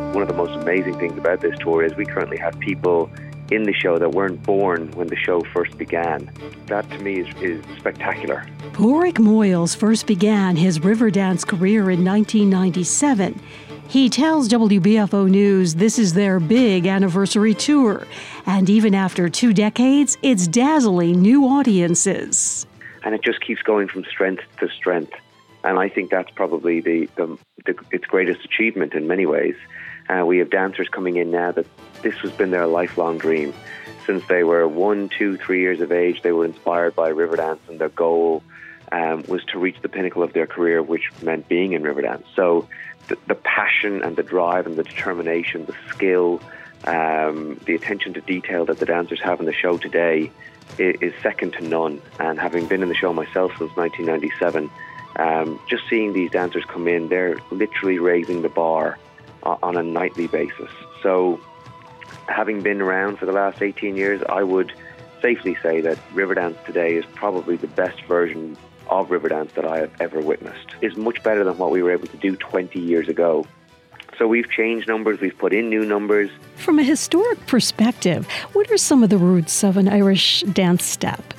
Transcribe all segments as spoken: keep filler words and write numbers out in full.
one of the most amazing things about this tour is we currently have people in the show that weren't born when the show first began. That to me is, is spectacular. Padraig Moyles first began his Riverdance career in nineteen ninety-seven. He tells W B F O News this is their big anniversary tour. And even after two decades, it's dazzling new audiences. And it just keeps going from strength to strength. And I think that's probably the, the, the its greatest achievement in many ways. Uh, we have dancers coming in now that this has been their lifelong dream. Since they were one, two, three years of age, they were inspired by Riverdance, and their goal um, was to reach the pinnacle of their career, which meant being in Riverdance. So the, the passion and the drive and the determination, the skill, um, the attention to detail that the dancers have in the show today is, is second to none. And having been in the show myself since nineteen ninety-seven, um, just seeing these dancers come in, they're literally raising the bar on a nightly basis. So having been around for the last eighteen years, I would safely say that Riverdance today is probably the best version of Riverdance that I have ever witnessed. It's much better than what we were able to do twenty years ago. So we've changed numbers, we've put in new numbers. From a historic perspective, what are some of the roots of an Irish dance step?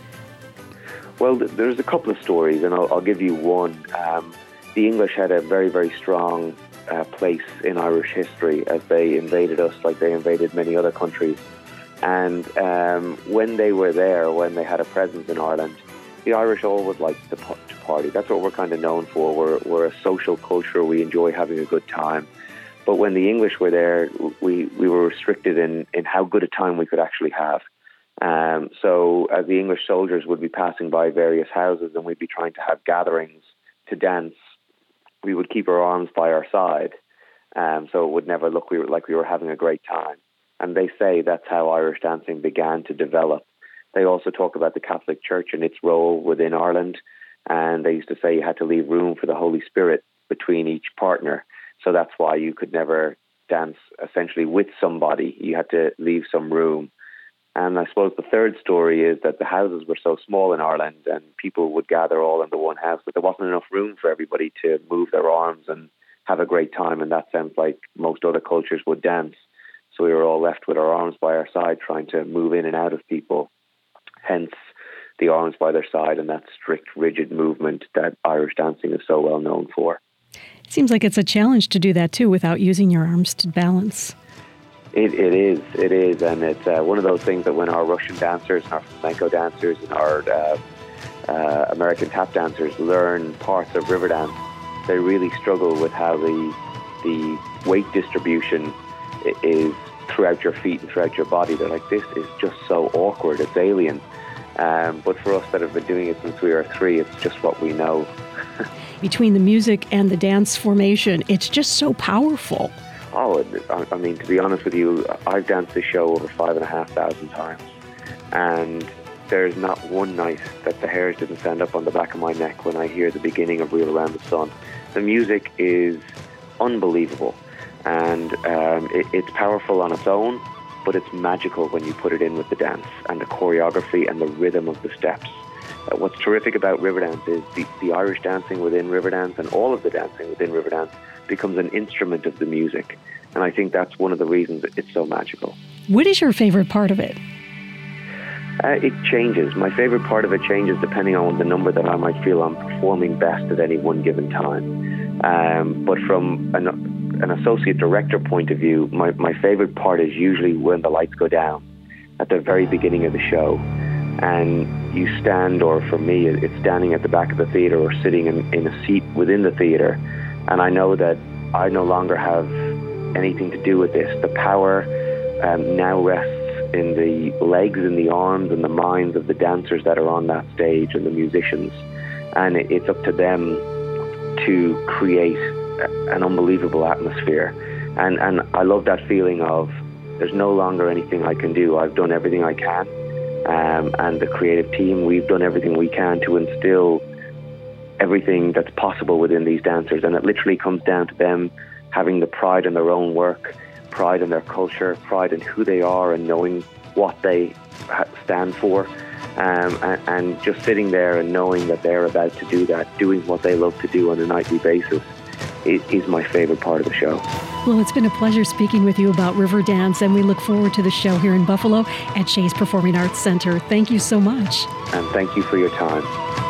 Well, there's a couple of stories, and I'll, I'll give you one. Um, the English had a very, very strong Uh, place in Irish history as they invaded us like they invaded many other countries. And um, when they were there, when they had a presence in Ireland, the Irish always liked to, to party. That's what we're kind of known for. We're, we're a social culture. We enjoy having a good time. But when the English were there, we, we were restricted in, in how good a time we could actually have. Um, so as the English soldiers would be passing by various houses and we'd be trying to have gatherings to dance, we would keep our arms by our side, um, so it would never look we were, like we were having a great time. And they say that's how Irish dancing began to develop. They also talk about the Catholic Church and its role within Ireland, and they used to say you had to leave room for the Holy Spirit between each partner. So that's why you could never dance essentially with somebody. You had to leave some room. And I suppose the third story is that the houses were so small in Ireland and people would gather all into one house that there wasn't enough room for everybody to move their arms and have a great time in that sense, like most other cultures would dance. So we were all left with our arms by our side trying to move in and out of people. Hence the arms by their side and that strict, rigid movement that Irish dancing is so well known for. It seems like it's a challenge to do that too without using your arms to balance. It, it is, it is, and it's uh, one of those things that when our Russian dancers and our flamenco dancers and our uh, uh, American tap dancers learn parts of Riverdance, they really struggle with how the the weight distribution is throughout your feet and throughout your body. They're like, this is just so awkward, it's alien. Um, but for us that have been doing it since we were three, it's just what we know. Between the music and the dance formation, it's just so powerful. Oh, I mean, to be honest with you, I've danced this show over five and a half thousand times. And there's not one night that the hairs didn't stand up on the back of my neck when I hear the beginning of Reel Around the Sun. The music is unbelievable. And um, it, it's powerful on its own, but it's magical when you put it in with the dance and the choreography and the rhythm of the steps. Uh, what's terrific about Riverdance is the, the Irish dancing within Riverdance and all of the dancing within Riverdance becomes an instrument of the music. And I think that's one of the reasons it's so magical. What is your favorite part of it? Uh, it changes. My favorite part of it changes depending on the number that I might feel I'm performing best at any one given time. Um, but from an, an associate director point of view, my, my favorite part is usually when the lights go down at the very beginning of the show. And you stand, or for me, it's standing at the back of the theatre or sitting in, in a seat within the theatre. And I know that I no longer have anything to do with this. The power um, now rests in the legs and the arms and the minds of the dancers that are on that stage and the musicians. And it's up to them to create an unbelievable atmosphere. And, and I love that feeling of there's no longer anything I can do. I've done everything I can. Um, and the creative team, we've done everything we can to instill everything that's possible within these dancers. And it literally comes down to them having the pride in their own work, pride in their culture, pride in who they are and knowing what they stand for. Um, and, and just sitting there and knowing that they're about to do that, doing what they love to do on a nightly basis, is, is my favorite part of the show. Well, it's been a pleasure speaking with you about river dance, and we look forward to the show here in Buffalo at Chase Performing Arts Center. Thank you so much. And thank you for your time.